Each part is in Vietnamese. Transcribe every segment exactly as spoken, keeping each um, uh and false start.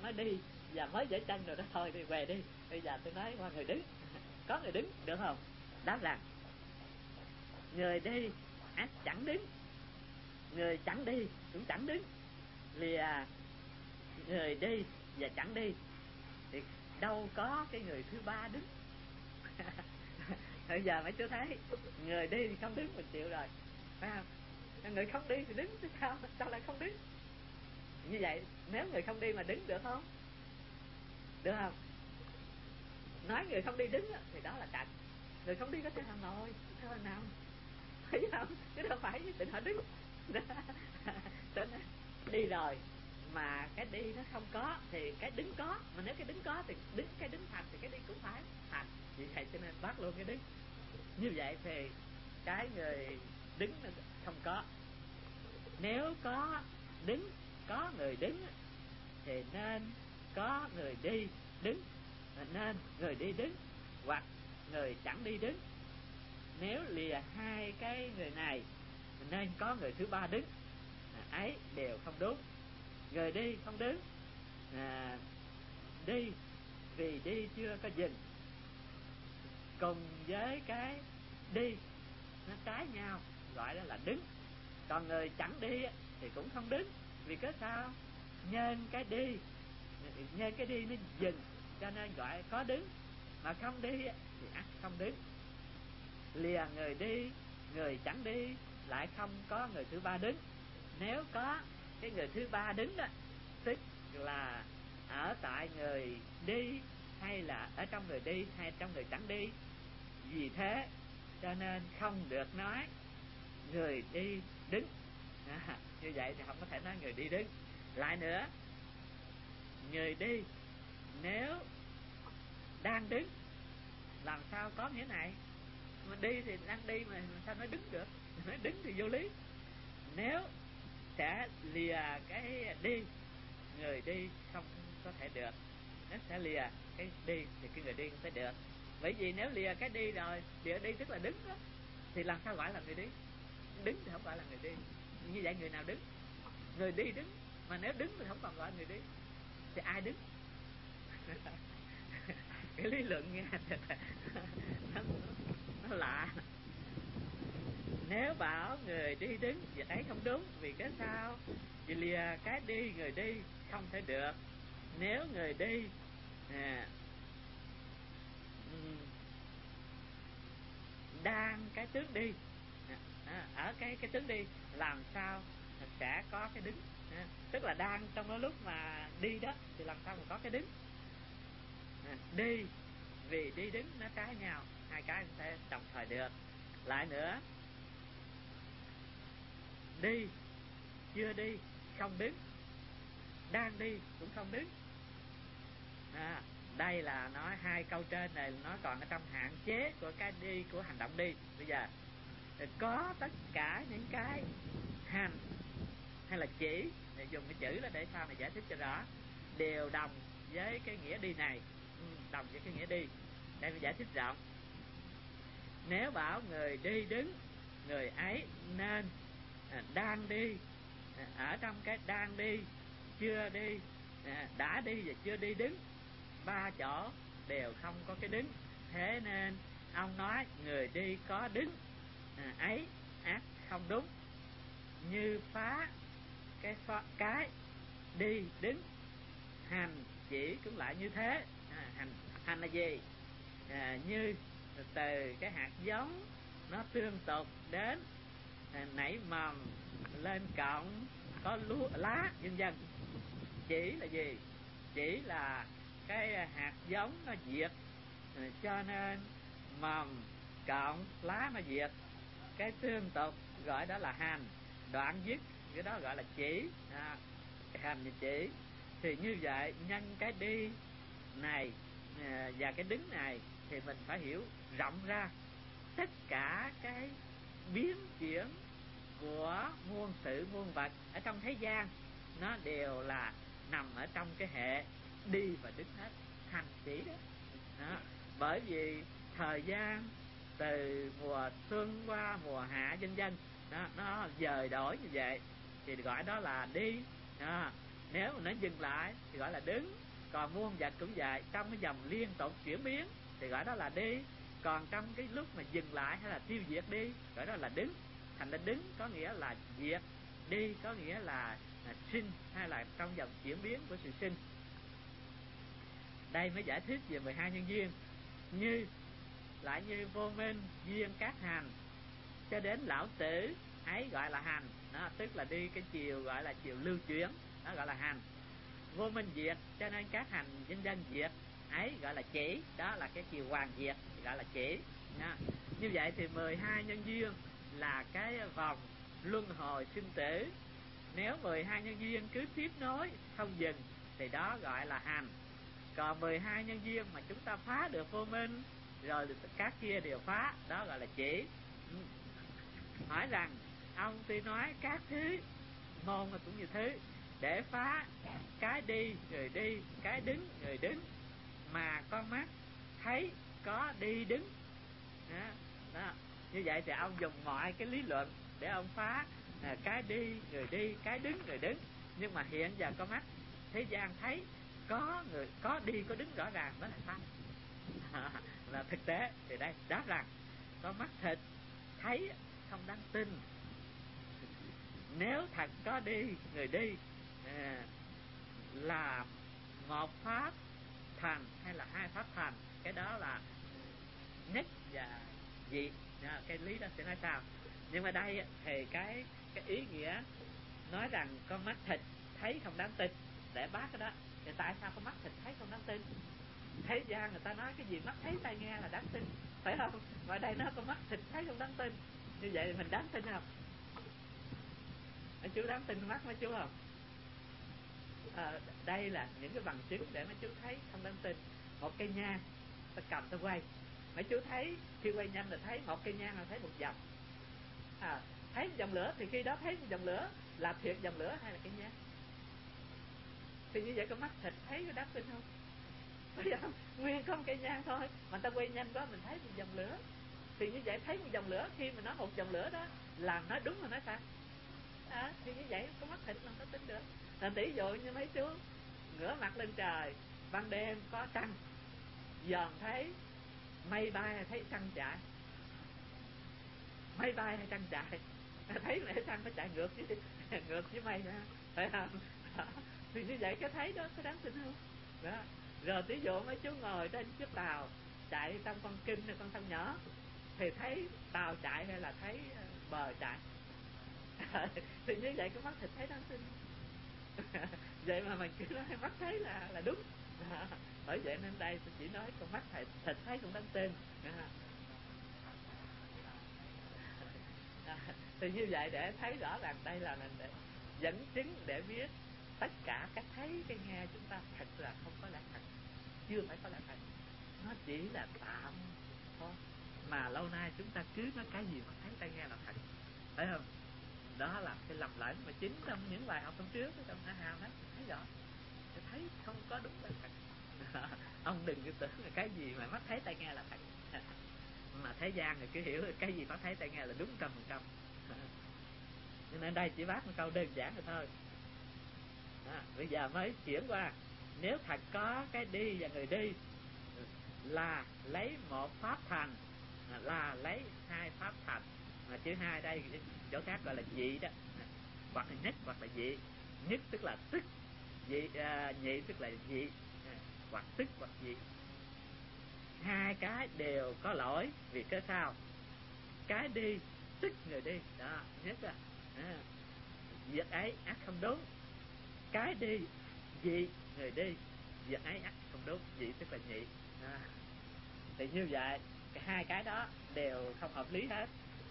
nói đi và mới giở chân rồi đó, thôi đi về đi, bây giờ tôi nói qua người đứng. Có người đứng được không? Đáp rằng người đi ắt chẳng đứng, người chẳng đi cũng chẳng đứng. Lìa người đi và chẳng đi thì đâu có cái người thứ ba đứng. Bây giờ mấy chú thấy người đi thì không đứng mình chịu rồi, phải không? Người không đi thì đứng chứ sao? Sao lại không đứng? Như vậy nếu người không đi mà đứng được không? Được không? Nói người không đi đứng thì đó là trật. Người không đi có thể nào ngồi, có thể nào phải không? Chứ đâu phải định họ đứng. Cho nên đi rồi mà cái đi nó không có thì cái đứng có, mà nếu cái đứng có thì đứng cái đứng thành thì cái đi cũng phải thành. Vì vậy cho nên bắt luôn cái đứng. Như vậy thì cái người đứng nó không có. Nếu có đứng, có người đứng thì nên có người đi đứng, nên người đi đứng hoặc người chẳng đi đứng. Nếu lìa hai cái người này nên có người thứ ba đứng, à, ấy đều không đúng. Người đi không đứng, à, đi vì đi chưa có dừng, cùng với cái đi nó trái nhau gọi đó là đứng. Còn người chẳng đi thì cũng không đứng, vì cớ sao? Nhân cái đi, nhân cái đi nó dừng cho nên gọi có đứng, mà không đi thì ắt không đứng. Lìa người đi, người chẳng đi lại không có người thứ ba đứng. Nếu có cái người thứ ba đứng đó, tức là ở tại người đi hay là ở trong người đi hay trong người chẳng đi. Vì thế cho nên không được nói người đi đứng, à, như vậy thì không có thể nói người đi đứng. Lại nữa, người đi nếu đang đứng làm sao có nghĩa này? Mà đi thì đang đi mà sao nói đứng được? Nói đứng thì vô lý. Nếu sẽ lìa cái đi, người đi không có thể được. Nếu sẽ lìa cái đi thì cái người đi không thể được. Bởi vì nếu lìa cái đi rồi, lìa đi tức là đứng đó, thì làm sao gọi là người đi? Đứng thì không gọi là người đi. Như vậy người nào đứng? Người đi đứng. Mà nếu đứng thì không còn gọi người đi, thì ai đứng? Cái lý luận nghe nó, nó lạ. Nếu bảo người đi đứng thì ấy không đúng. Vì cái sao? Vì lìa cái đi, người đi không thể được. Nếu người đi à, đang cái tướng đi, à, ở cái cái tướng đi làm sao sẽ có cái đứng, à, tức là đang trong đó lúc mà đi đó thì làm sao mà có cái đứng. À, đi vì đi đứng nó trái nhau, hai cái không thể đồng thời được. Lại nữa, đi chưa đi không đứng, đang đi cũng không đứng. À, đây là nói hai câu trên này nó còn ở trong hạn chế của cái đi, của hành động đi. Bây giờ có tất cả những cái hành hay là chỉ, để dùng cái chữ là để sao mà giải thích cho rõ, đều đồng với cái nghĩa đi này, đồng với cái nghĩa đi. Đây mình giải thích rộng. Nếu bảo người đi đứng, người ấy nên à, đang đi, à, ở trong cái đang đi, chưa đi, à, đã đi và chưa đi đứng, ba chỗ đều không có cái đứng. Thế nên ông nói người đi có đứng, à, ấy ác không đúng. Như phá cái phá, cái đi đứng, hành chỉ cũng lại như thế. À, hành hành là gì? À, như từ cái hạt giống nó tương tục đến à, nảy mầm lên cọng có lúa lá vân vân. Chỉ là gì? Chỉ là cái hạt giống nó diệt, à, cho nên mầm cọng lá nó diệt. Cái tương tục gọi đó là hành, đoạn dứt cái đó gọi là chỉ. À, cái hành và chỉ. Thì như vậy nhân cái đi này à, và cái đứng này thì mình phải hiểu rộng ra tất cả cái biến chuyển của muôn sự muôn vật ở trong thế gian, nó đều là nằm ở trong cái hệ đi và đứng hết, hành chỉ đó. Đó. Bởi vì thời gian từ mùa xuân qua mùa hạ vân vân, nó nó dời đổi như vậy thì gọi đó là đi. Đó. Nếu mà nó dừng lại thì gọi là đứng. Còn muôn vật cũng vậy, trong cái dòng liên tục chuyển biến thì gọi đó là đi. Còn trong cái lúc mà dừng lại hay là tiêu diệt đi, gọi đó là đứng. Thành ra đứng có nghĩa là diệt, đi có nghĩa là, là sinh, hay là trong dòng chuyển biến của sự sinh. Đây mới giải thích về mười hai nhân duyên. Như lại như vô minh duyên các hành, cho đến lão tử ấy gọi là hành. Đó, tức là đi cái chiều gọi là chiều lưu chuyển, đó gọi là hành. Vô minh diệt, cho nên các hành dân dân diệt, ấy gọi là chỉ, đó là cái chiều hoàn diệt, gọi là chỉ. Đó. Như vậy thì mười hai nhân duyên là cái vòng luân hồi sinh tử. Nếu mười hai nhân duyên cứ tiếp nối không dừng thì đó gọi là hành. Còn mười hai nhân duyên mà chúng ta phá được vô minh rồi các kia đều phá, đó gọi là chỉ. Hỏi rằng ông tuy nói các thứ môn cũng như thứ, để phá cái đi người đi, cái đứng người đứng, mà con mắt thấy có đi đứng. Đó, đó. Như vậy thì ông dùng mọi cái lý luận để ông phá à, cái đi người đi, cái đứng người đứng. Nhưng mà hiện giờ con mắt thế gian thấy có người có đi có đứng rõ ràng mới là sai. Là thực tế thì đây đáp rằng có mắt thịt thấy không đáng tin. Nếu thật có đi người đi à, là một pháp thành hay là hai pháp thành, cái đó là nhất và dị. À, cái lý đó sẽ nói sao. Nhưng mà đây thì cái cái ý nghĩa nói rằng con mắt thịt thấy không đáng tin để bác cái đó. Thì tại sao con mắt thịt thấy không đáng tin? Thế gian người ta nói cái gì mắt thấy tai nghe là đáng tin, phải không? Mà đây nó con mắt thịt thấy không đáng tin. Như vậy mình đáng tin không? Mấy chú đáng tin mắt mấy chú không? À, đây là những cái bằng chứng để mấy chú thấy không đáng tin. Một cây nhang ta cầm ta quay, mấy chú thấy khi quay nhanh là thấy một cây nhang là thấy một vòng. À, thấy một dòng lửa thì khi đó thấy một dòng lửa là thiệt dòng lửa hay là cây nhang? Thì như vậy con mắt thịt thấy có đáng tin không? Phải không? Nguyên có một cây nhang thôi mà ta quay nhanh quá mình thấy một dòng lửa. Thì như vậy thấy một dòng lửa, khi mà nói một dòng lửa đó làm nói đúng mà nói sai. À, thì như vậy có mắt thịt làm có tin được. Là tỷ dụ như mấy chú ngửa mặt lên trời, ban đêm có trăng, dòm thấy mây bay hay thấy trăng chạy? Mây bay hay trăng chạy? Thấy lẽ trăng nó chạy ngược với ngược với mây ra, phải không? Đó. Thì như vậy cái thấy đó có đáng tin không? Đó. Rồi tỷ dụ mấy chú ngồi trên chiếc tàu chạy trong con kinh hay con sông nhỏ, thì thấy tàu chạy hay là thấy bờ chạy? Thì như vậy cái mắt thịt thấy đáng tin. Vậy mà mình cứ nói mắt thấy là là đúng. Bởi vậy nên đây tôi chỉ nói con mắt thịt, thịt thấy cũng đáng tin. Thì như vậy để thấy rõ ràng đây là mình để dẫn chứng để biết tất cả các thấy cái nghe chúng ta thật là không có là thật, chưa phải có là thật, nó chỉ là tạm thôi. Mà lâu nay chúng ta cứ nói cái gì mà thấy tai nghe là thật, phải không? Đó là cái lầm lẫn mà chính trong những bài học hôm trước trong A Hàm đó thấy rõ, thấy không có đúng là thật. Ông đừng cứ tưởng là cái gì mà mắt thấy tai nghe là thật. Mà thế gian thì cứ hiểu cái gì mắt thấy tai nghe là đúng trăm phần trăm. Cho nên đây chỉ bác một câu đơn giản rồi thôi. À, bây giờ mới chuyển qua, nếu thật có cái đi và người đi là lấy một pháp thành, là lấy hai pháp thành. Mà chữ hai đây chỗ khác gọi là dị đó, hoặc là nhất hoặc là dị. Nhất tức là tức, dị à, nhị tức là dị, à, hoặc tức hoặc dị. Hai cái đều có lỗi vì cái sao? Cái đi tức người đi đó, nhất là à, việc ấy ác không đúng. Cái đi dị người đi, việc ấy ác không đúng. Dị tức là nhị. À, thì như vậy hai cái đó đều không hợp lý hết.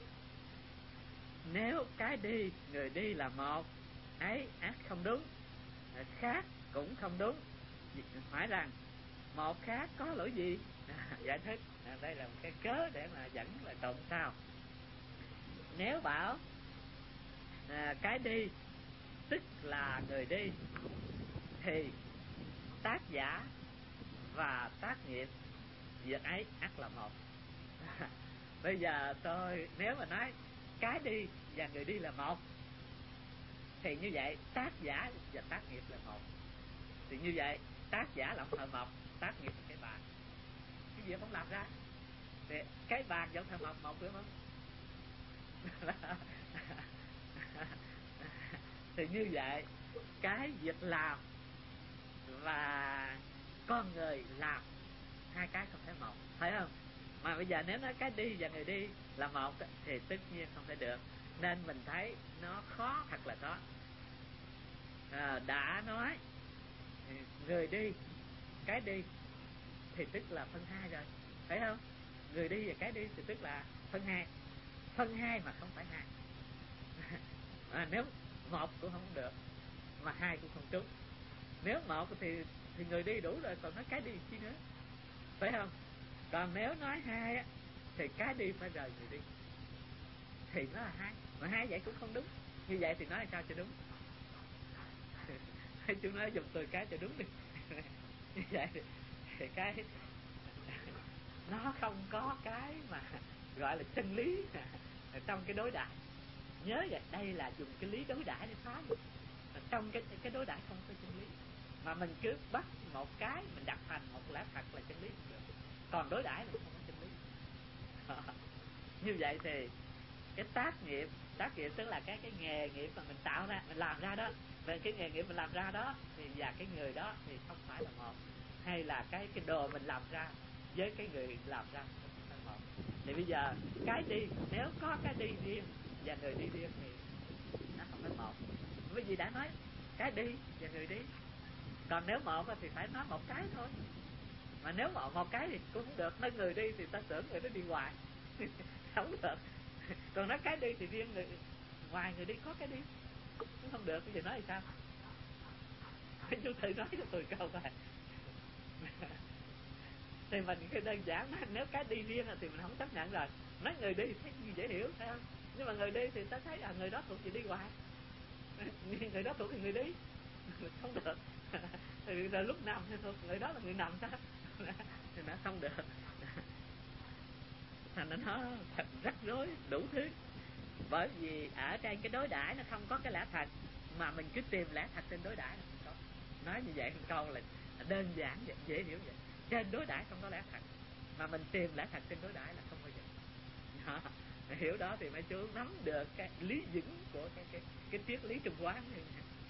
Nếu cái đi người đi là một, ấy ác không đúng, khác cũng không đúng. Hỏi rằng một khác có lỗi gì? À, giải thích à, đây là một cái cớ để mà dẫn lại tụng sao. Nếu bảo à, cái đi tức là người đi, thì tác giả và tác nghiệp việc ấy ắt là một. À, bây giờ tôi nếu mà nói cái đi và người đi là một, Thì như vậy tác giả và tác nghiệp là một. Thì như vậy tác giả là thợ mộc, tác nghiệp là cái bàn. Cái gì không làm ra thì cái bàn giống thợ mộc một, đúng không? Thì như vậy cái việc làm và con người làm hai cái không thể một, phải không? Mà bây giờ nếu nói cái đi và người đi là một thì tất nhiên không thể được. Nên mình thấy nó khó thật là khó. À, đã nói người đi, cái đi thì tức là phân hai rồi, phải không? Người đi và cái đi thì tức là phân hai. Phân hai mà không phải hai. À, nếu một cũng không được mà hai cũng không trúng. Nếu một thì thì người đi đủ rồi, còn nói cái đi chi nữa, phải không? Còn nếu nói hai á thì cái đi phải rời người đi thì nó là hai, mà hai vậy cũng không đúng. Như vậy thì nói sao cho đúng? Chú nói dùng từ cái cho đúng đi. Như vậy thì cái nó không có cái mà gọi là chân lý trong cái đối đãi. Nhớ vậy, đây là dùng cái lý đối đãi để phá được. Trong cái cái đối đãi không có chân lý, mà mình cứ bắt một cái mình đặt thành một lẽ thật là chân lý không được. Còn đối đãi là không có chân lý. Như vậy thì cái tác nghiệp, tác nghiệp tức là cái cái nghề nghiệp mà mình tạo ra, mình làm ra đó, về cái nghề nghiệp mình làm ra đó thì và cái người đó thì không phải là một, hay là cái cái đồ mình làm ra với cái người làm ra không phải một. Thì bây giờ cái đi, nếu có cái đi riêng và người đi riêng thì nó không phải một, bởi vì đã nói cái đi và người đi. Còn nếu một thì phải nói một cái thôi, mà nếu mà một cái thì cũng không được. Nói người đi thì ta tưởng người đó đi hoài không được. Còn nói cái đi thì riêng người, ngoài người đi có cái đi cũng không được. Bây giờ nói thì sao? Chú thử nói cho tôi câu này. Thì mình cái đơn giản nói, nếu cái đi riêng thì mình không chấp nhận rồi. Nói người đi thấy gì dễ hiểu, phải không? Nhưng mà người đi thì ta thấy à, người đó thuộc gì đi hoài, người đó thuộc thì người đi không được. Thì là lúc nằm thì thuộc người đó là người nằm sao? Thì nó không được. Thành ra nó thật rắc rối đủ thứ. Bởi vì ở trên cái đối đãi nó không có cái lẽ thật, mà mình cứ tìm lẽ thật trên đối đãi là không có. Nói như vậy một câu là đơn giản vậy, dễ hiểu vậy. Trên đối đãi không có lẽ thật, mà mình tìm lẽ thật trên đối đãi là không bao giờ. Đó. Hiểu đó thì mấy chú nắm được cái lý vững của cái cái cái triết lý Trung Quán này.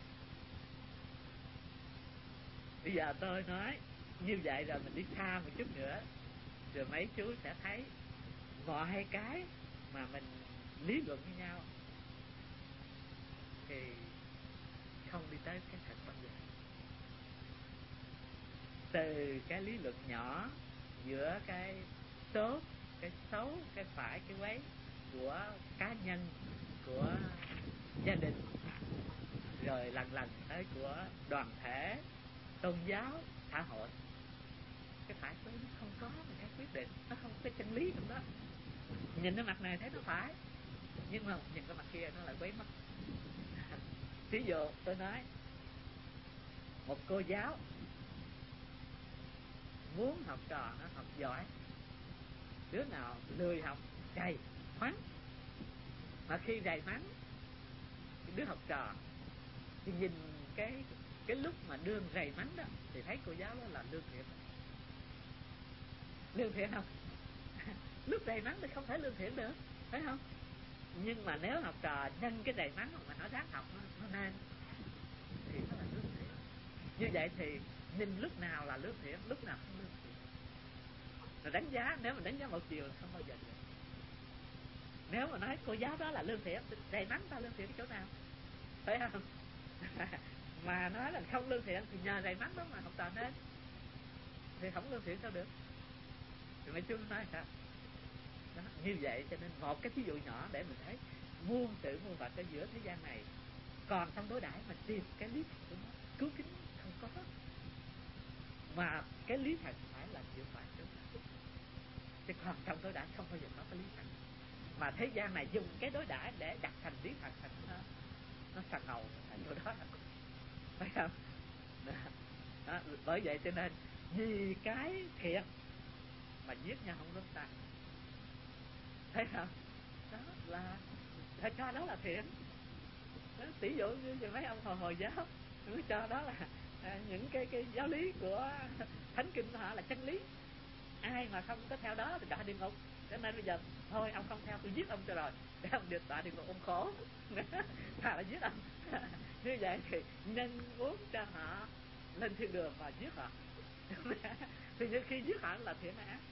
Bây giờ tôi nói như vậy rồi mình đi xa một chút nữa, rồi mấy chú sẽ thấy mọi cái mà mình lý luận với nhau thì không đi tới cái thật bao giờ. Từ cái lý luận nhỏ giữa cái tốt, cái xấu, cái phải, cái quấy của cá nhân, của gia đình, rồi lần lần tới của đoàn thể, tôn giáo, xã hội, cái phải xấu nó không có một cái quyết định, nó không có cái chân lý trong đó. Nhìn cái mặt này thấy nó phải, nhưng mà nhìn cái mặt kia nó lại quấy mất. Ví dụ tôi nói một cô giáo muốn học trò nó học giỏi, đứa nào lười học rầy mắng, mà khi rầy mắng cái đứa học trò thì nhìn cái cái lúc mà đương rầy mắng đó thì thấy cô giáo đó là lương thiện. Lương thiện không? Lúc rầy mắng thì không thể lương thiện được, phải không? Nhưng mà nếu học trò nhân cái rầy mắng mà nó ráng học, nó, nó nên thì nó là lương thiện. Như vậy thì nhìn lúc nào là lương thiện, lúc nào không lương thiện. Rồi đánh giá, nếu mà đánh giá một chiều là không bao giờ được. Nếu mà nói cô giáo đó là lương thiện, rầy mắng ta lương thiện cái chỗ nào, phải không? Mà nói là không lương thiện thì nhờ rầy mắng đó mà học trò nên, thì không lương thiện sao được? Thì mấy chú nói sao? Đó, như vậy cho nên một cái ví dụ nhỏ để mình thấy muôn sự muôn vật ở giữa thế gian này, còn trong đối đãi mà tìm cái lý thật của nó, cứu kính không có, mà cái lý thật phải là chịu phải trước, chứ còn trong đối đãi không bao giờ có cái lý thật. Mà thế gian này dùng cái đối đãi để đặt thành lý thật, thành nó nó sằng ngầu thành chỗ đó, phải không? Đó. Đó, bởi vậy cho nên vì cái thiện mà giết nhau không lớn tay, thấy không? Đó là phải cho đó là thiện. Tỷ dụ như mấy ông hồi hồi giáo nó cho đó là à, những cái cái giáo lý của thánh kinh của họ là chân lý, ai mà không có theo đó thì đọa địa ngục. Cho nên bây giờ thôi ông không theo, tôi giết ông cho rồi, để ông được đọa địa ngục, ông khổ thà là giết ông. Như vậy thì nên muốn cho họ lên thiên đường và giết họ. Thì như khi giết họ là thiện ác.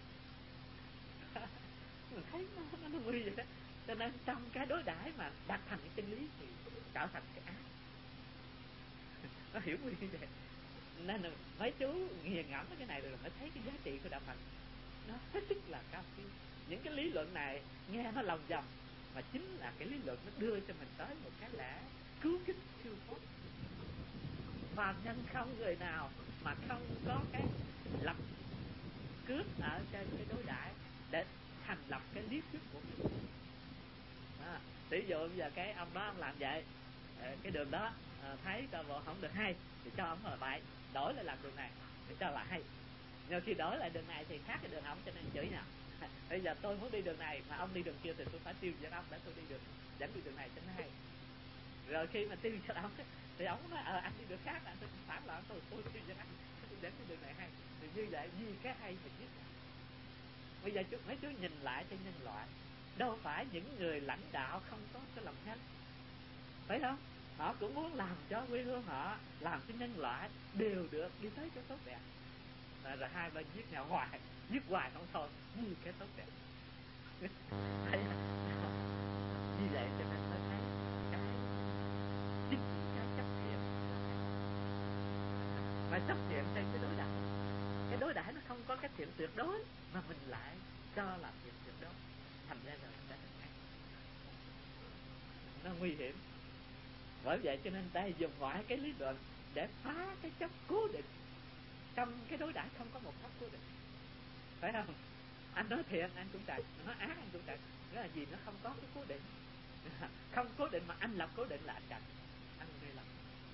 Mình thấy nó, nó, nó nguy vậy đó. Cho nên trong cái đối đãi mà đặt thành cái chân lý thì trở thành cái ác. Nó hiểu nguy như vậy. Nên là mấy chú nghiền ngẫm cái này rồi mới thấy cái giá trị của đạo Phật nó hết sức là cao siêu. Những cái lý luận này nghe nó lòng vòng, mà chính là cái lý luận nó đưa cho mình tới một cái lẽ cứu kích siêu thoát. Phàm nhân không người nào mà không có cái lập cước ở trên cái đối đãi để thành lập cái lý thuyết của mình. À, ví dụ bây giờ cái ông đó ông làm vậy, cái đường đó thấy coi bộ không được hay thì cho ông là bậy, đổi lại làm đường này thì cho là hay. Nhưng khi đổi lại đường này thì khác cái đường ông, cho nên chửi nhau. Bây giờ tôi muốn đi đường này mà ông đi đường kia thì tôi phải tiêu diệt ông để tôi đi đường dẫn đi đường này cho nó hay. Rồi khi mà tiêu diệt ông thì ông nói ờ anh đi đường khác, anh phản lại tôi tôi tiêu diệt anh, tôi dẫn đi đường này hay. Thì như vậy vì cái hay mà giết. Bây giờ mấy chú nhìn lại cho nhân loại, đâu phải những người lãnh đạo không có cái lòng nhân, phải không? Họ cũng muốn làm cho quê hương họ, làm cho nhân loại đều được đi tới chỗ tốt đẹp. Rồi, rồi hai bên giết nhau hoài, giết hoài không thôi, như cái tốt đẹp. Như vậy cho nên mới thấy cái chính cái chấp thiện mà chấp thiện theo cái đối đãi. Cái đối đãi nó không có cái thiện tuyệt đối mà mình lại cho là thiện tuyệt đối, thành ra rồi sẽ thành ác. Nó nguy hiểm. Bởi vậy cho nên ta dùng mọi cái lý luận để phá cái chấp cố định. Trong cái đối đãi không có một chấp cố định, phải không? Anh nói thiện anh cũng trật, nói ác anh cũng trật. Nghĩa là gì? Nó không có cái cố định. Không cố định mà anh lập cố định là anh trật, anh mê lầm.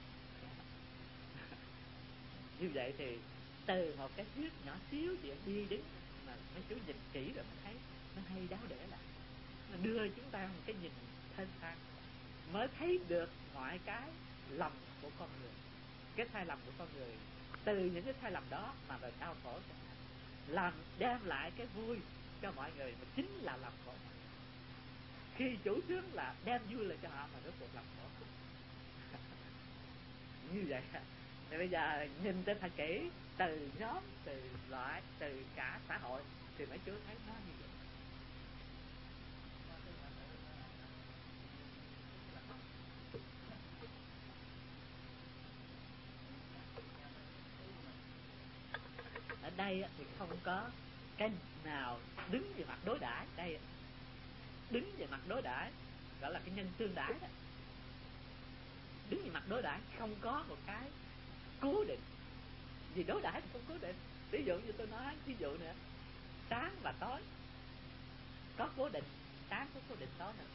Như vậy thì từ một cái thuyết nhỏ xíu chuyện đi đứng mà mấy chú nhìn kỹ rồi mới thấy nó hay đáo để lại, nó đưa chúng ta một cái nhìn thân sang, mới thấy được mọi cái lầm của con người, cái sai lầm của con người. Từ những cái sai lầm đó mà rồi đau khổ cho làm đem lại cái vui cho mọi người, mà chính là làm khổ. Khi chủ trương là đem vui lại cho họ mà rốt cuộc làm khổ. Như vậy thì bây giờ nhìn cho thật kỹ, từ nhóm, từ loại, từ cả xã hội thì mấy chú thấy nó như vậy. Ở đây thì không có cái nào đứng về mặt đối đãi. Đây đứng về mặt đối đãi gọi là cái nhân tương đãi đó. Đứng về mặt đối đãi không có một cái cố định. Vì đối đãi thì không cố định. Ví dụ như tôi nói ví dụ nữa, sáng và tối có cố định, sáng có cố định, tối nữa.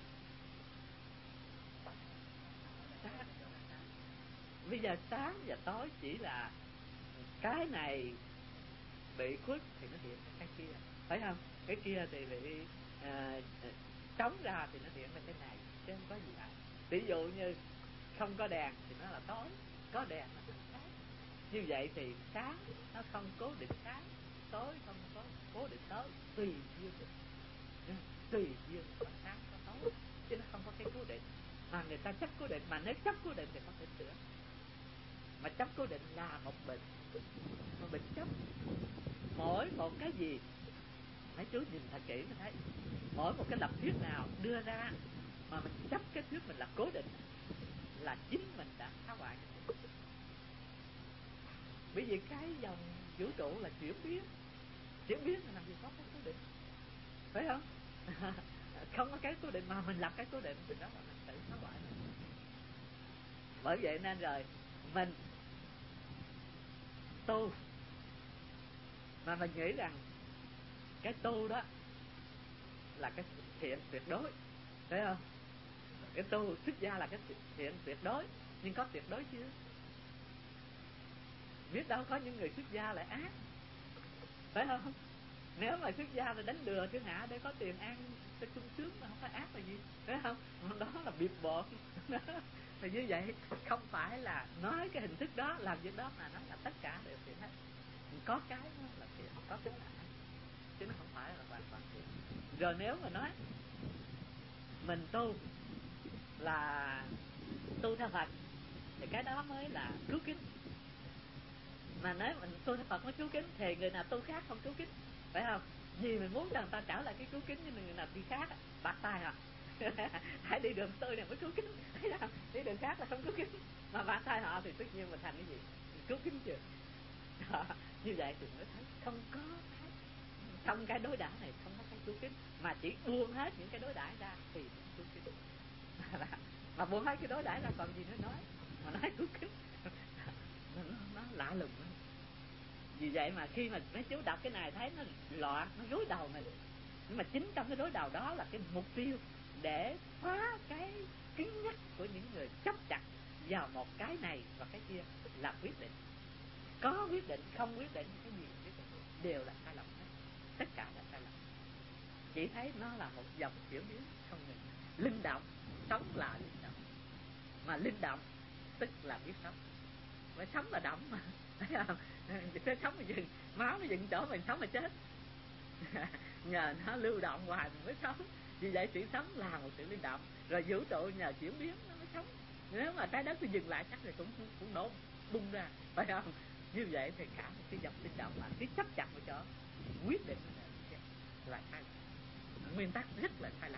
Sáng. Bây giờ sáng và tối chỉ là cái này bị khuất thì nó hiện cái kia, phải không? Cái kia thì bị à, trống ra thì nó hiện lên cái này, chứ không có gì cả. Ví dụ như không có đèn thì nó là tối, có đèn nó là sáng. Như vậy thì sáng nó không cố định sáng, tối không có cố định tối, tùy duyên, tùy duyên có sáng có tối, chứ nó không có cái cố định. Mà người ta chấp cố định, mà nếu chấp cố định thì không thể sửa. Mà chấp cố định là một bệnh, một bệnh chấp. Mỗi một cái gì mấy chú nhìn thật kỹ mới thấy, mỗi một cái lập thuyết nào đưa ra mà mình chấp cái thuyết mình là cố định là chính mình đã phá hoại. Bởi vì cái dòng vũ trụ là chuyển biến, chuyển biến là làm gì có cái cố định, phải không? Không có cái cố định mà mình lập cái cố định thì đó là mình tự phá hoại. Bởi vậy nên rồi mình tu mà mình nghĩ rằng cái tu đó là cái thiện tuyệt đối, phải không? Cái tu xuất gia là cái thiện tuyệt đối, nhưng có tuyệt đối chưa? Biết đâu có những người xuất gia lại ác, phải không? Nếu mà xuất gia là đánh lừa thiên hạ để có tiền ăn cho sung sướng mà không phải ác là gì, phải không? Đó là biệt bộn. Thì như vậy không phải là nói cái hình thức đó, làm việc đó mà nó là tất cả đều thiện hết. Có cái nó là thiện, có cái là ác, chứ nó không phải là hoàn toàn thiện. Rồi nếu mà nói mình tu là tu theo Phật thì cái đó mới là cứu kính. Mà nếu mình tu theo Phật mới cứu kính thì người nào tu khác không cứu kính, phải không? Vì mình muốn cho người ta trả lại cái cứu kính, nhưng người nào đi khác bạc tay à. Hãy đi đường tôi này mới cứu kính, thấy không? Đi đường khác là không cứu kính, mà bạc tay họ thì tất nhiên mình thành cái gì? Cứu kính chưa? Đó, như vậy thì mới thấy không có cái, trong cái đối đãi này không có cái cứu kính, mà chỉ buông hết những cái đối đãi ra thì cứu kính. Mà buông hết cái đối đãi ra còn gì nữa nói, mà nói cứu kính nó, nó lạ lùng đó. Vì vậy mà khi mà mấy chú đọc cái này thấy nó loạn, nó rối đầu mình. Nhưng mà chính trong cái rối đầu đó là cái mục tiêu để phá cái cứng nhắc của những người chấp chặt vào một cái này và cái kia là quyết định. Có quyết định, không quyết định, cái gì quyết định đều là sai lầm hết. Tất cả là sai lầm. Chỉ thấy nó là một dòng chuyển biến không ngừng. Linh động, sống là linh động. Mà linh động tức là biết sống. Mà sống là động mà, thấy không? Cái sống mà dừng, máu nó dừng chỗ mình sống mà chết. Nhờ nó lưu động hoài mình mới sống. Vì vậy sự sống là một sự linh động. Rồi vũ trụ nhờ chuyển biến nó mới sống. Nếu mà trái đất cứ dừng lại chắc thì cũng cũng nổ bung ra, phải không? Như vậy thì cả một cái dòng linh động mà cái chấp chặt của chỗ quyết định là sai lầm. Nguyên tắc rất là sai lầm.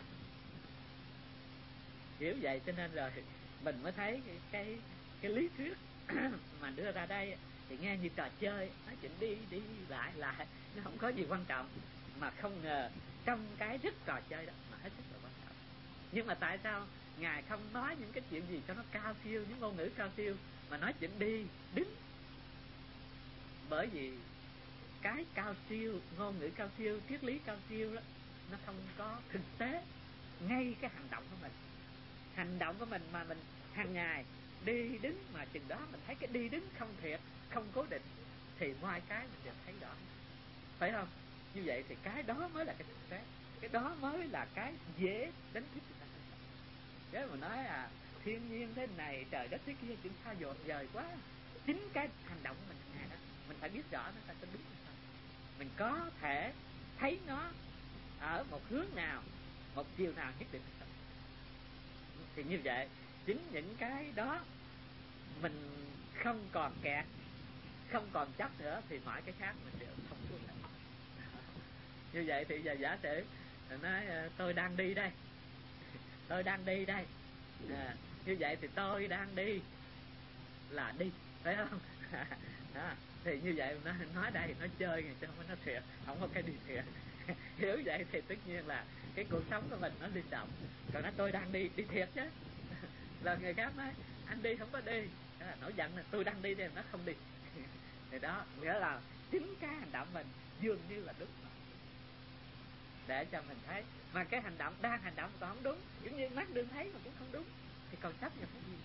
Hiểu vậy cho nên rồi mình mới thấy cái cái, cái lý thuyết mà đưa ra đây thì nghe như trò chơi, nói chuyện đi đi lại lại, nó không có gì quan trọng. Mà không ngờ trong cái rất trò chơi đó mà hết sức là quan trọng. Nhưng mà tại sao Ngài không nói những cái chuyện gì cho nó cao siêu, những ngôn ngữ cao siêu, mà nói chuyện đi, đứng? Bởi vì cái cao siêu, ngôn ngữ cao siêu, triết lý cao siêu đó, nó không có thực tế ngay cái hành động của mình. Hành động của mình mà mình hàng ngày đi đứng mà chừng đó mình thấy cái đi đứng không thiệt, không cố định, thì ngoài cái mình đều thấy rõ, phải không? Như vậy thì cái đó mới là cái thực tế, cái đó mới là cái dễ đánh thức người ta. Nếu mà nói à thiên nhiên thế này, trời đất thế kia, chúng ta dồn dời quá. Chính cái hành động của mình hàng ngày đó mình phải biết rõ nó ta có đúng hay không. Mình có thể thấy nó ở một hướng nào, một chiều nào nhất định hay không. Thì như vậy chính những cái đó mình không còn kẹt, không còn chấp nữa, thì mọi cái khác mình đều thông suốt. Như vậy thì giờ giả sử nói tôi đang đi đây, tôi đang đi đây, à, như vậy thì tôi đang đi là đi, phải không? Đó, thì như vậy nó nói đây nó chơi người chứ không có nói thiệt, không có cái đi thiệt. Hiểu vậy thì tất nhiên là cái cuộc sống của mình nó linh động. Còn nói tôi đang đi, đi thiệt chứ. Là người khác nói anh đi không có đi, đó là nổi giận là tôi đang đi thì nó không đi. Thì đó nghĩa là chính cái hành động mình dường như là đúng, để cho mình thấy. Mà cái hành động đang hành động còn không đúng, giống như mắt đương thấy mà cũng không đúng, thì còn chấp nhận cái gì?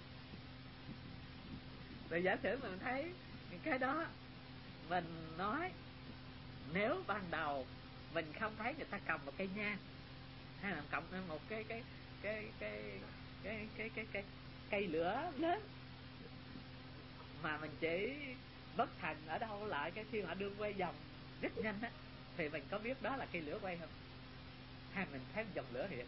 Rồi giả sử mình thấy cái đó, mình nói nếu ban đầu mình không thấy người ta cầm một cây nhang, hay là cầm một cái cái cái cái cái cái cái cái cây lửa lớn, mà mình chỉ bất thành ở đâu lại cái khi mà đương quay vòng rất nhanh á, thì mình có biết đó là cây lửa quay không? Hay mình thấy dòng lửa hiện?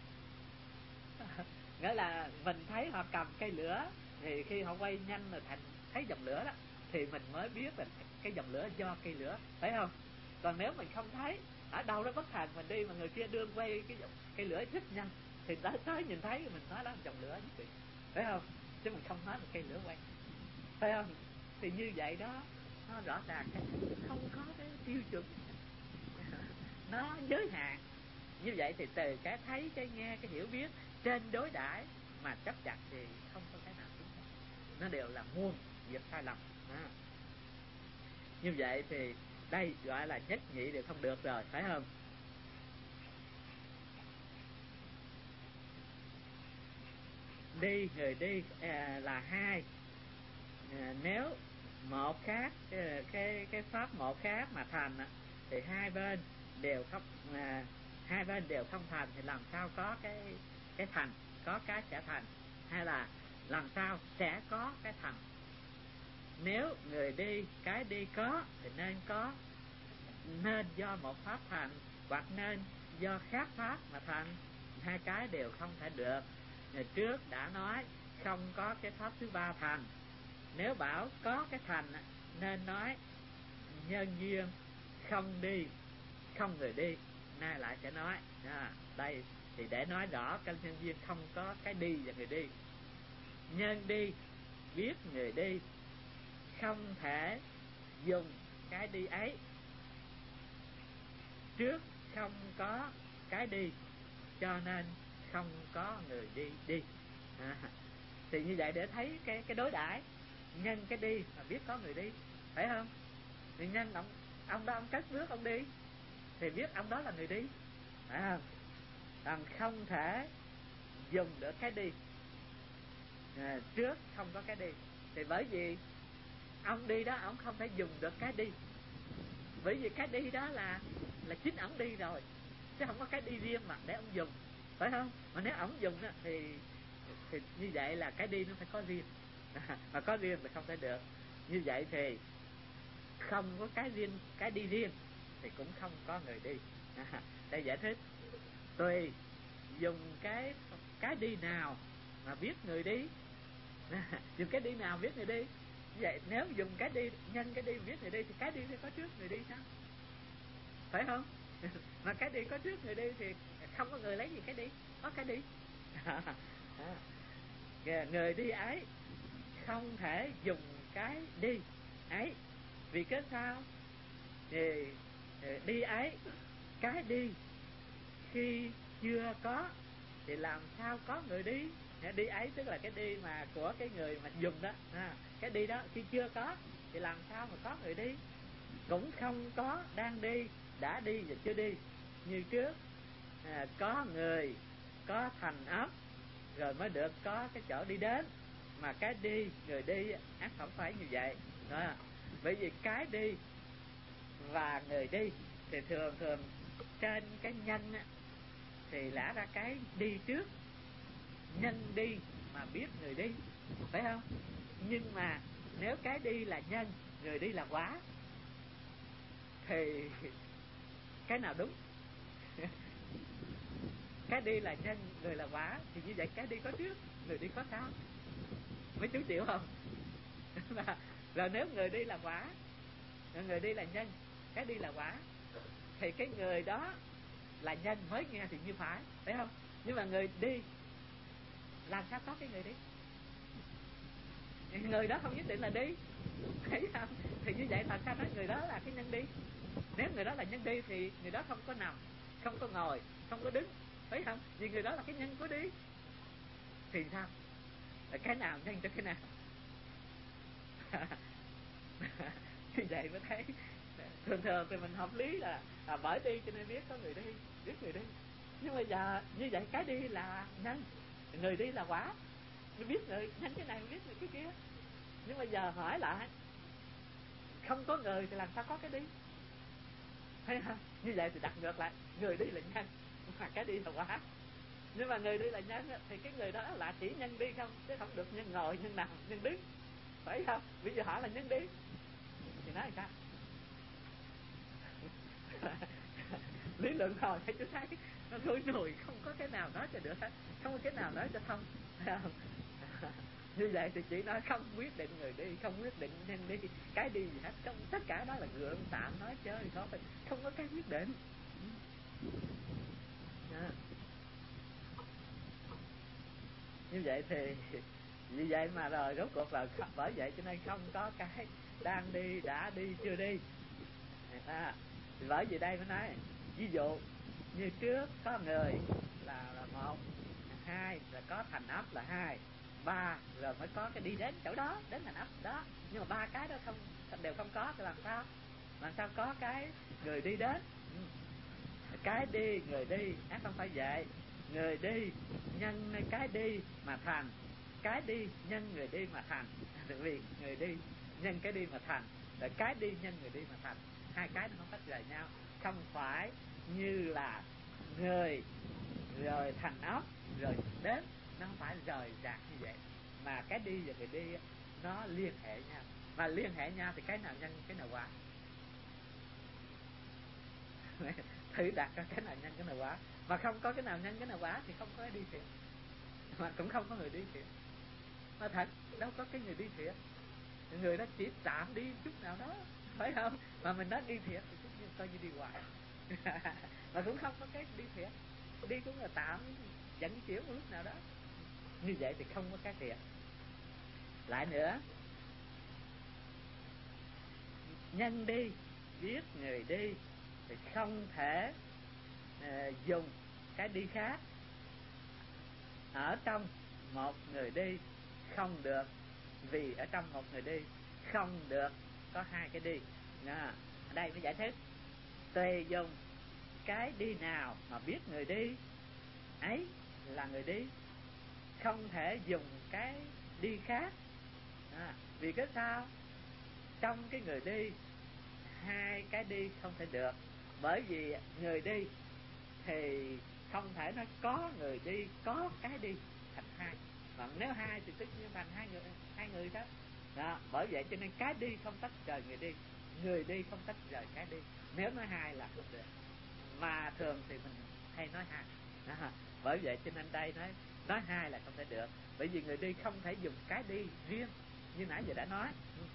Nghĩa là mình thấy họ cầm cây lửa, thì khi họ quay nhanh rồi thành thấy dòng lửa đó, thì mình mới biết là cái dòng lửa do cây lửa, phải không? Còn nếu mình không thấy, ở đâu đó bất thành mình đi mà người kia đương quay cái dòng cây lửa rất nhanh, thì tới tới nhìn thấy mình nói đó là dòng lửa nhất định, phải không? Chứ mình không nói là cây lửa quay, phải không? Thì như vậy đó, nó rõ ràng cái không có cái tiêu chuẩn, nó giới hạn. Như vậy thì từ cái thấy, cái nghe, cái hiểu biết trên đối đãi mà chấp chặt thì không có cái nào đúng hết. Nó đều là muôn việc sai lầm. À. Như vậy thì đây gọi là nhất nhị đều không được rồi, phải không? Đi người đi à, là hai. À, nếu một khác cái cái pháp một khác mà thành thì hai bên đều không à, hai bên đều không thành thì làm sao có cái cái thành, có cái sẽ thành, hay là làm sao sẽ có cái thành? Nếu người đi cái đi có thì nên có, nên do một pháp thành, hoặc nên do khác pháp mà thành. Hai cái đều không thể được. Ngày trước đã nói không có cái pháp thứ ba thành. Nếu bảo có cái thành nên nói nhân duyên không đi, không người đi. Nay lại sẽ nói à, đây thì để nói rõ cái nhân duyên không có cái đi và người đi. Nhân đi biết người đi, không thể dùng cái đi ấy. Trước không có cái đi, cho nên không có người đi đi. À, thì như vậy để thấy cái cái đối đãi nhân cái đi mà biết có người đi, phải không? Thì nhân ông ông đó ông cất bước ông đi thì biết ông đó là người đi, phải không? Còn không thể dùng được cái đi, à, trước không có cái đi thì bởi vì ông đi đó ông không thể dùng được cái đi, bởi vì cái đi đó là là chính ông đi rồi, chứ không có cái đi riêng mà để ông dùng, phải không? Mà nếu ông dùng đó, thì thì như vậy là cái đi nó phải có riêng, mà có riêng thì không thể được. Như vậy thì không có cái riêng, cái đi riêng thì cũng không có người đi. À, đây giải thích tùy dùng cái cái đi nào mà biết người đi. À, dùng cái đi nào biết người đi. Vậy nếu dùng cái đi nhân cái đi biết người đi thì cái đi phải có trước người đi sao? Phải không? Mà cái đi có trước người đi thì không có người lấy gì cái đi, có cái đi. À, người đi ấy không thể dùng cái đi ấy. Vì cái sao? Thì đi ấy, cái đi khi chưa có thì làm sao có người đi? Đi ấy tức là cái đi mà của cái người mà dùng đó. À, cái đi đó khi chưa có thì làm sao mà có người đi? Cũng không có đang đi, đã đi và chưa đi. Như trước à, có người, có thành ấp rồi mới được có cái chỗ đi đến. Mà cái đi, người đi ác không phải như vậy đó. Bởi vì cái đi và người đi thì thường thường trên cái nhân á, thì lẽ ra cái đi trước, nhân đi mà biết người đi, phải không? Nhưng mà nếu cái đi là nhân, người đi là quả, thì cái nào đúng? Cái đi là nhân, người là quả, thì như vậy cái đi có trước, người đi có sau. Mấy chú chịu không? là, là nếu người đi là quả, người đi là nhân, cái đi là quả, thì cái người đó là nhân mới nghe thì như phải, phải không? Nhưng mà người đi làm sao có cái người đi? Người đó không nhất định là đi, thấy không? Thì như vậy làm sao nói người đó là cái nhân đi? Nếu người đó là nhân đi thì người đó không có nằm, không có ngồi, không có đứng, thấy không? Vì người đó là cái nhân của đi. Thì sao? Là cái nào nhân cho cái nào? Như vậy mới thấy thường thường thì mình hợp lý là à, bởi đi cho nên biết có người đi, biết người đi. Nhưng mà giờ như vậy cái đi là nhân, người đi là quả, mới biết người nhân cái này, mới biết người cái kia. Nhưng mà giờ hỏi lại không có người thì làm sao có cái đi? Thấy không? Như vậy thì đặt ngược lại, người đi là nhân mà cái đi là quả. Nhưng mà người đi là nhân thì cái người đó là chỉ nhân đi không, chứ không được nhân ngồi, nhân nằm, nhân đứng, phải không? Bây giờ hỏi là nhân đi thì nói sao? Lý luận hồi thấy chú thấy nó thui nùi, không có cái nào nói cho được hết, không có cái nào nói cho thông, phải không? Như vậy thì chỉ nói không quyết định người đi, không quyết định nhân đi, cái đi gì hết, không, tất cả đó là gượng tạm nói chơi thôi, không có cái quyết định. À. Như vậy thì vì vậy mà rồi rốt cuộc là bởi vậy cho nên không có cái đang đi, đã đi, chưa đi. À, thì bởi vì đây mới nói ví dụ như trước có người là là một, hai là có thành ấp là hai, ba rồi mới có cái đi đến chỗ đó, đến thành ấp đó. Nhưng mà ba cái đó không đều không có thì làm sao? Làm sao có cái người đi đến? Cái đi, người đi, á không phải vậy. Người đi nhân cái đi mà thành, cái đi nhân người đi mà thành. Vì người đi nhân cái đi mà thành. Rồi cái đi nhân người đi mà thành, hai cái nó không tách rời nhau. Không phải như là người rồi thành ốc rồi đến, nó không phải rời rạc như vậy, mà cái đi và người đi nó liên hệ nhau. Mà liên hệ nhau thì cái nào nhân cái nào quả. Thử đặt ra cái nào nhân cái nào quả. Mà không có cái nào nhân cái nào quả thì không có cái đi thiệt, mà cũng không có người đi thiệt. Mà thật đâu có cái người đi thiệt, người đó chỉ tạm đi chút nào đó, phải không? Mà mình nói đi thiệt thì cũng coi như đi hoài. Mà cũng không có cái đi thiệt, đi cũng là tạm dẫn chuyển một lúc nào đó. Như vậy thì không có cái thiệt. Lại nữa, nhân đi biết người đi thì không thể uh, dùng cái đi khác ở trong một người đi, không được. Vì ở trong một người đi không được có hai cái đi. Đó, ở đây mới giải thích. Tùy dùng cái đi nào mà biết người đi, ấy là người đi. Không thể dùng cái đi khác. À, vì cái sao? Trong cái người đi, hai cái đi không thể được. Bởi vì người đi thì không thể nói có người đi, có cái đi thành hai. Mà nếu hai thì tất nhiên thành hai người, hai người đó. Đó, bởi vậy cho nên cái đi không tách rời người đi, người đi không tách rời cái đi. Nếu nói hai là không được. Mà thường thì mình hay nói hai. Đó, bởi vậy cho nên đây nói nói hai là không thể được. Bởi vì người đi không thể dùng cái đi riêng như nãy giờ đã nói.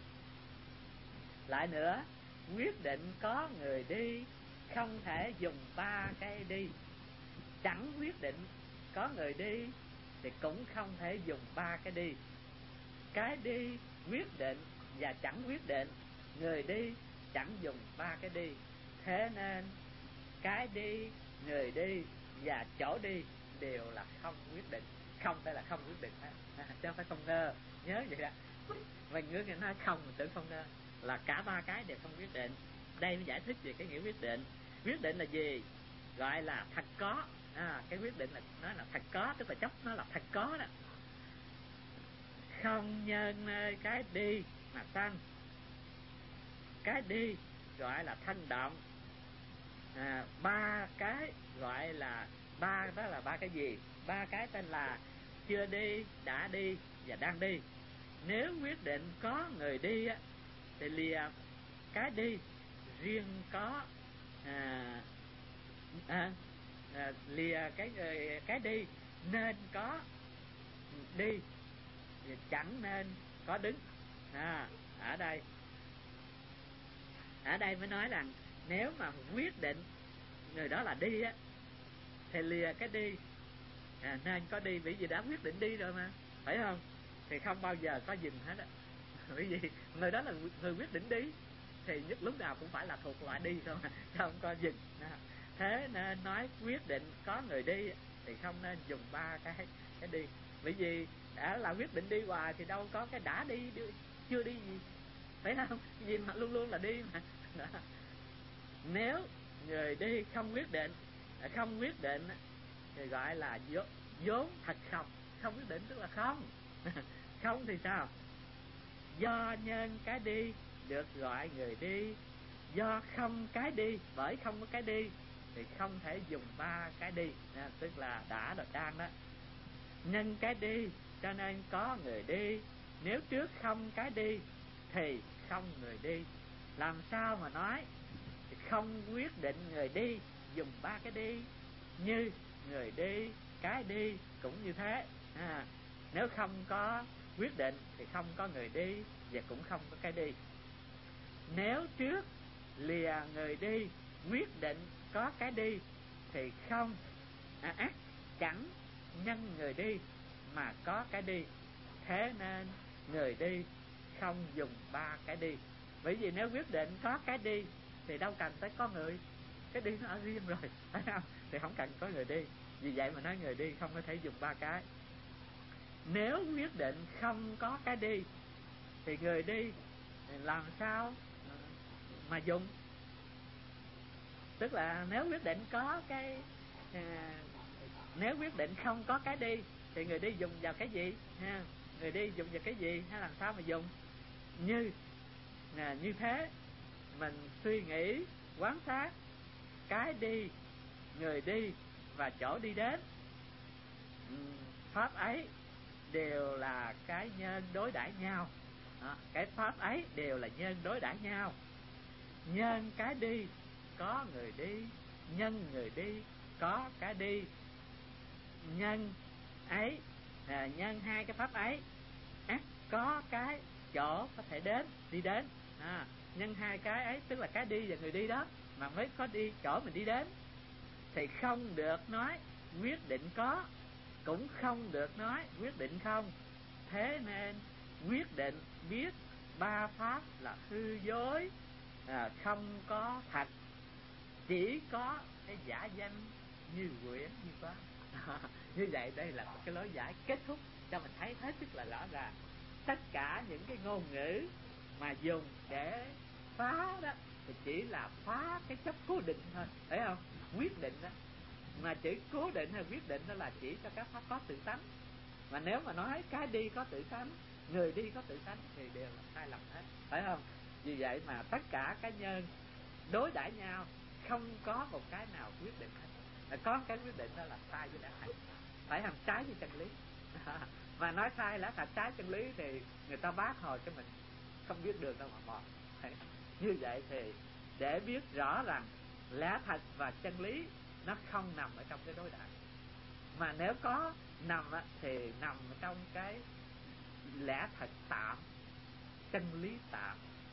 Lại nữa, quyết định có người đi không thể dùng ba cái đi. Chẳng quyết định có người đi thì cũng không thể dùng ba cái đi. Cái đi quyết định và chẳng quyết định, người đi chẳng dùng ba cái đi. Thế nên cái đi, người đi và chỗ đi đều là không quyết định. Không phải là không quyết định hết, chứ không phải không ngơ. Nhớ vậy đó. Mình ngứa nghe nói không, mình tưởng không ngơ. Là cả ba cái đều không quyết định. Đây mới giải thích về cái nghĩa quyết định. Quyết định là gì? Gọi là thật có. À, cái quyết định là nó là thật có, tức là chấp nó là thật có đó. Không nhân nơi cái đi mà sanh. Cái đi gọi là thân động. À, ba cái gọi là ba đó là ba cái gì? Ba cái tên là chưa đi, đã đi và đang đi. Nếu quyết định có người đi á, thì lìa cái đi riêng có à, à, à, lìa cái cái đi nên có đi, chẳng nên có đứng. À, ở đây ở đây mới nói rằng nếu mà quyết định người đó là đi á, thì lìa cái đi à, nên có đi. Vì gì đã quyết định đi rồi mà, phải không? Thì không bao giờ có dừng hết á. Bởi vì người đó là người quyết định đi thì nhất lúc nào cũng phải là thuộc loại đi thôi mà, không có dừng. Thế nên nói quyết định có người đi thì không nên dùng ba cái cái đi. Bởi vì đã là quyết định đi hoài thì đâu có cái đã đi, đi chưa đi gì, phải không? Vì mà luôn luôn là đi mà. Nếu người đi không quyết định, không quyết định thì gọi là vốn, vốn thật không. Không quyết định tức là không. Không thì sao? Do nhân cái đi được gọi người đi. Do không cái đi, bởi không có cái đi thì không thể dùng ba cái đi. À, tức là đã rồi đang đó. Nhân cái đi cho nên có người đi. Nếu trước không cái đi thì không người đi. Làm sao mà nói không quyết định người đi dùng ba cái đi? Như người đi, cái đi cũng như thế. À, nếu không có quyết định thì không có người đi và cũng không có cái đi. Nếu trước lìa người đi quyết định có cái đi thì không à, ác chẳng nhân người đi mà có cái đi. Thế nên người đi không dùng ba cái đi. Bởi vì nếu quyết định có cái đi thì đâu cần tới có người, cái đi nó ở riêng rồi, phải không? Thì không cần có người đi. Vì vậy mà nói người đi không có thể dùng ba cái. Nếu quyết định không có cái đi thì người đi làm sao mà dùng? Tức là nếu quyết định có cái à, nếu quyết định không có cái đi thì người đi dùng vào cái gì ha? Người đi dùng vào cái gì hay làm sao mà dùng? Như à, như thế mình suy nghĩ quán sát cái đi, người đi và chỗ đi đến. Pháp ấy đều là cái nhân đối đãi nhau. À, cái pháp ấy đều là nhân đối đãi nhau. Nhân cái đi có người đi, nhân người đi có cái đi. Nhân ấy à, nhân hai cái pháp ấy ắt có cái chỗ có thể đến, đi đến. À, nhân hai cái ấy tức là cái đi và người đi đó mà mới có đi chỗ mình đi đến. Thì không được nói quyết định có, cũng không được nói quyết định không. Thế nên quyết định biết ba pháp là hư dối, à, không có thật, chỉ có cái giả danh như quyển như có. Như vậy đây là một cái lối giải kết thúc cho mình thấy hết sức là rõ ràng. Tất cả những cái ngôn ngữ mà dùng để phá đó thì chỉ là phá cái chấp cố định thôi, thấy không? Quyết định đó, mà chữ cố định hay quyết định đó là chỉ cho các pháp có tự tánh. Mà nếu mà nói cái đi có tự tánh, người đi có tự tánh thì đều là sai lầm hết, phải không? Vì vậy mà tất cả cá nhân đối đãi nhau, không có một cái nào quyết định hết. Mà có cái quyết định đó là sai với lẽ thật, phải không? Trái với chân lý. Mà nói sai lẽ thật, trái chân lý thì người ta bác hồi cho mình không biết đường đâu mà mò. Như vậy thì để biết rõ rằng lẽ thật và chân lý nó không nằm ở trong cái đối đãi, mà nếu có nằm á, thì nằm ở trong cái lẽ thật tạm, chân lý tạm.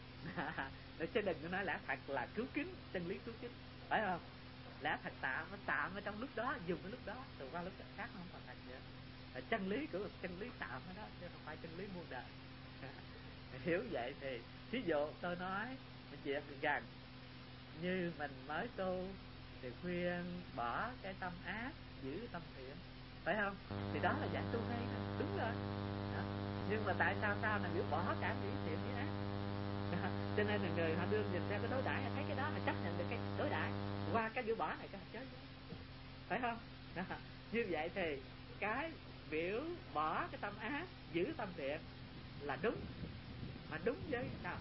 Chứ đừng có nói lẽ thật là cứu kính, chân lý cứu kính, phải không? Lẽ thật tạm, nó tạm ở trong lúc đó, dùng cái lúc đó, từ qua lúc khác nó không còn thật nữa. Và chân lý của chân lý tạm đó, chứ không phải chân lý muôn đời. Hiểu vậy thì ví dụ tôi nói một chuyện gần như mình mới tu thì khuyên bỏ cái tâm ác, giữ tâm thiện, phải không? Thì đó là giải tu hay, đúng rồi đó. Nhưng mà tại sao sao là biểu bỏ cả nghĩ thiện với ác? Cho nên là người họ đưa nhìn theo cái đối đãi, thấy cái đó họ chấp nhận được cái đối đãi, qua cái biểu bỏ này cái họ chơi với, phải không? Đó. Như vậy thì cái biểu bỏ cái tâm ác, giữ tâm thiện là đúng, mà đúng với sao?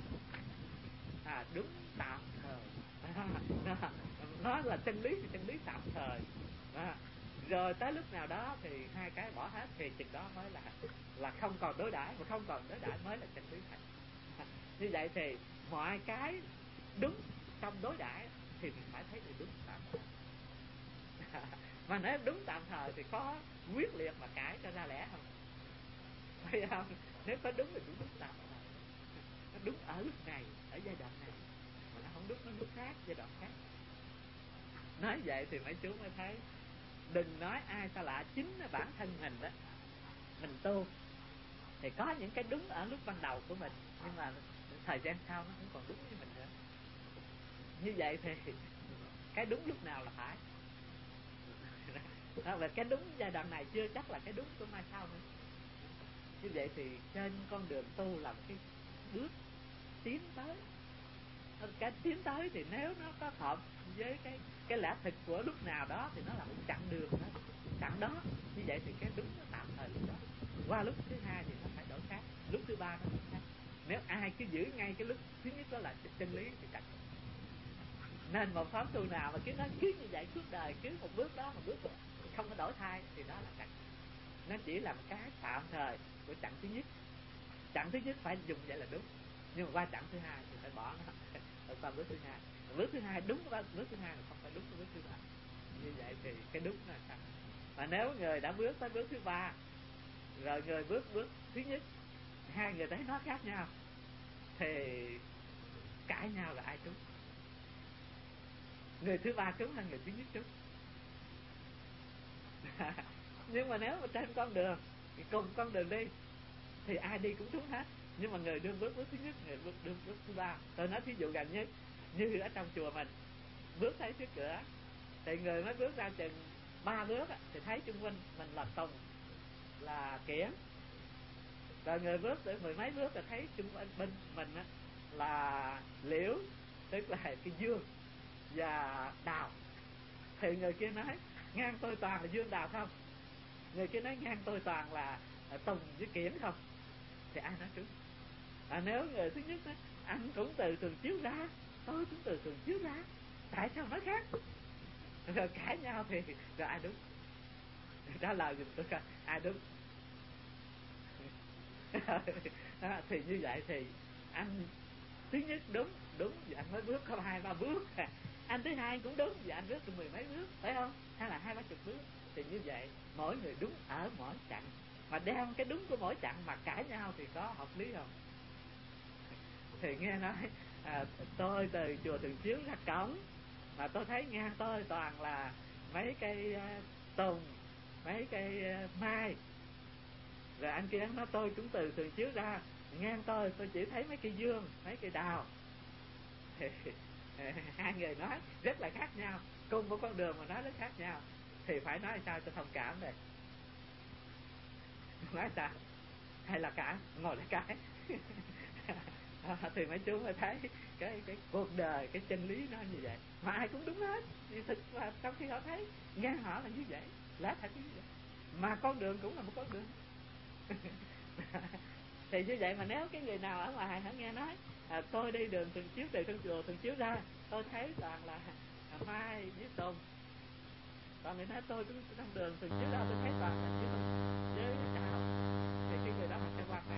À, đúng tạm thời. À, nó là chân lý thì chân lý tạm thời. À, rồi tới lúc nào đó thì hai cái bỏ hết thì chừng đó mới là là không còn đối đãi, mà không còn đối đãi mới là chân lý thật. À, như vậy thì mọi cái đúng trong đối đãi thì mình phải thấy được đúng tạm thời. À, mà nếu đúng tạm thời thì có quyết liệt mà cãi cho ra lẽ không? Phải không? Nếu có đúng thì cũng đúng tạm thời. Nó đúng ở lúc này, ở giai đoạn này, mà nó không đúng nó lúc khác, giai đoạn khác. Nói vậy thì mấy chú mới thấy đừng nói ai xa lạ, chính là bản thân mình đó. Mình tu thì có những cái đúng ở lúc ban đầu của mình, nhưng mà thời gian sau nó không còn đúng với mình nữa. Như vậy thì cái đúng lúc nào là phải. Và cái đúng giai đoạn này chưa chắc là cái đúng của mai sau nữa. Như vậy thì trên con đường tu là một cái bước tiến tới. Cái tiến tới thì nếu nó có hợp với cái cái lẽ thực của lúc nào đó thì nó là một chặng đường đó, chặng đó. Như vậy thì cái đúng nó tạm thời lúc đó. Qua lúc thứ hai thì nó phải đổi khác, lúc thứ ba nó đổi khác. Nếu ai cứ giữ ngay cái lúc thứ nhất đó là chân lý thì chặt. Nên một pháp tu nào mà cứ nói cứ như vậy suốt đời, cứ một bước đó một bước đó, không có đổi thay thì đó là chặt. Nó chỉ là một cái tạm thời của chặng thứ nhất. Chặng thứ nhất phải dùng vậy là đúng, nhưng mà qua chặng thứ hai thì phải bỏ nó, rồi qua bước thứ hai. Bước thứ hai đúng qua bước thứ hai là không phải đúng với bước thứ ba. Như vậy thì cái đúng là sao? Mà nếu người đã bước tới bước thứ ba, rồi người bước bước thứ nhất, hai người thấy nó khác nhau, thì cãi nhau là ai trúng? Người thứ ba trúng hay người thứ nhất trúng? Nhưng mà nếu mà trên con đường cùng con đường đi thì ai đi cũng trúng hết. Nhưng mà người đương bước bước thứ nhất, người bước đương bước thứ ba. Tôi nói thí dụ gần nhất, như ở trong chùa mình, bước thấy trước cửa thì người mới bước ra chừng ba bước thì thấy chung quanh mình là tùng, là kiển. Rồi người bước tới mười mấy bước thì thấy chung quanh bên mình là liễu, tức là cái dương và đào. Thì người kia nói ngang tôi toàn là dương đào không? Người kia nói ngang tôi toàn là tùng với kiển không? Thì ai nói trúng? À, nếu người thứ nhất đó, anh cũng từ thường chiếu ra, tôi cũng từ thường chiếu ra, tại sao nói khác? Rồi cãi nhau thì rồi ai đúng? Trả lời giùm tôi coi ai đúng. Thì như vậy thì anh thứ nhất đúng, đúng vì anh mới bước có hai ba bước, anh thứ hai cũng đúng vì anh bước được mười mấy bước, phải không? Hay là hai ba chục bước. Thì như vậy mỗi người đúng ở mỗi chặng, mà đem cái đúng của mỗi chặng mà cãi nhau thì có hợp lý không? Thì nghe nói à, tôi từ chùa Thường Chiếu ra cổng mà tôi thấy ngang tôi toàn là mấy cây uh, tùng, mấy cây uh, mai. Rồi anh kia nói tôi cũng từ Thường Chiếu ra, ngang tôi tôi chỉ thấy mấy cây dương, mấy cây đào. Thì hai người nói rất là khác nhau, cùng một con đường mà nói rất khác nhau, thì phải nói sao cho thông cảm đây? Nói sao? Hay là cả ngồi lại cái thì mấy chú mới thấy cái cái cuộc đời, cái chân lý nó như vậy, mà ai cũng đúng hết. Thì thực là trong khi họ thấy ngang họ là như vậy, lá thật như vậy, mà con đường cũng là một con đường. Thì như vậy mà nếu cái người nào ở ngoài họ nghe nói à, tôi đi đường Thường Chiếu, từ trong chùa Thường Chiếu ra tôi thấy toàn là mai với tùng, còn người nói tôi cũng trong đường Thường Chiếu ra tôi thấy toàn là chiếu với đào, thì cái người đó họ sẽ quan này.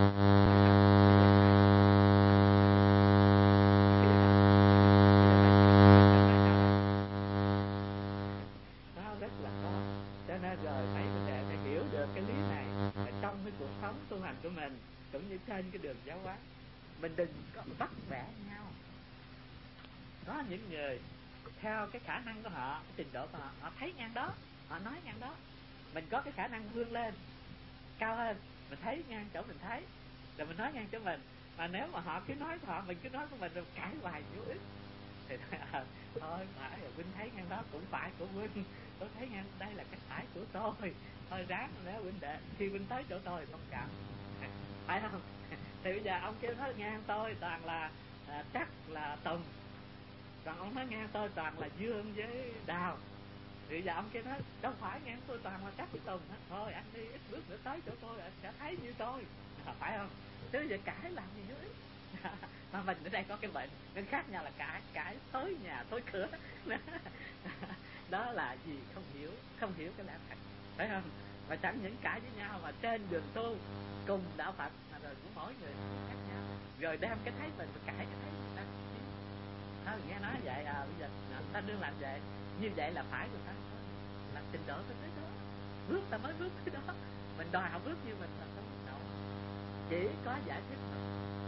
Nó rất là khó, cho nên rồi mấy vấn đề phải hiểu được cái lý này ở trong cái cuộc sống tu hành của mình, cũng như trên cái đường giáo hóa. Mình đừng có bắt bẻ nhau. Có những người theo cái khả năng của họ, cái trình độ của họ, họ thấy ngang đó, họ nói ngang đó. Mình có cái khả năng vươn lên cao hơn, mình thấy ngang chỗ mình thấy, rồi mình nói ngang chỗ mình. Mà nếu mà họ cứ nói của họ, mình cứ nói của mình, rồi cãi hoài vô ích. Thì à, thôi phải rồi, huynh thấy ngang đó cũng phải của huynh, tôi thấy ngang đây là cái phải của tôi, thôi ráng nếu huynh đệ khi huynh tới chỗ tôi thông cảm, phải không? Thì bây giờ ông kêu nói ngang tôi toàn là à, chắc là tùng, còn ông nói ngang tôi toàn là dương với đào. Thì giờ ông kia nói đâu phải, ngang tôi toàn là chắc với tùng hết, thôi anh đi ít bước nữa tới chỗ tôi anh sẽ thấy như tôi, à, phải không? Chứ giờ cãi làm gì nữa. Mà mình ở đây có cái bệnh nên khác nhau là cãi, cãi tới nhà tới cửa. Đó là gì? Không hiểu, không hiểu cái lẽ thật, phải không? Mà chẳng những cãi với nhau mà trên đường tu cùng đạo Phật mà rồi cũng mỗi người khác nhau, rồi đem cái thấy mình cãi cái thấy người ta. Thôi nghe nói vậy à, bây giờ ta đương làm vậy, như vậy là phải của ta, là trình độ tới tới đó, bước ta mới bước tới đó. Mình đòi họ bước như mình là không bước nổi, chỉ có giải thích thôi.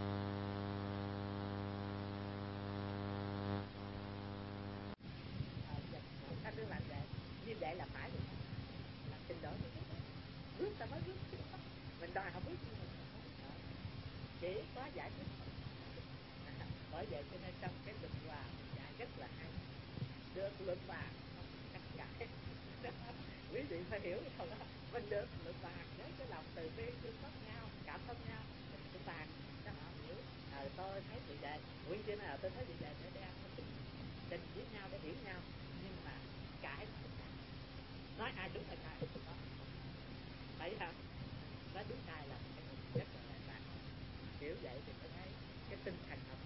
Ta đương làm vậy, như vậy là phải của ta, là trình độ tới đó, bước ta mới bước tới đó. Mình đòi họ bước như mình là không bước nổi, chỉ có giải thích thôi. Bởi vậy cho nên trong cái luận hòa mình dạy rất là hay, được luận hòa không cắt cãi. Quý vị phải hiểu không? Mình được luận bàn với cái lòng từ bi thương xót nhau, cảm thông nhau, mình cũng bàn cho họ hiểu. À, tôi thấy vậy vậy, nguyên kia nào tôi thấy vậy vậy, để đem nó tình tình với nhau để hiểu nhau. Nhưng mà cãi là không cãi, nói ai đúng ai sai đó, thấy không? Nói đúng sai là cái rất là lạ. Hiểu vậy thì tôi thấy cái tinh thần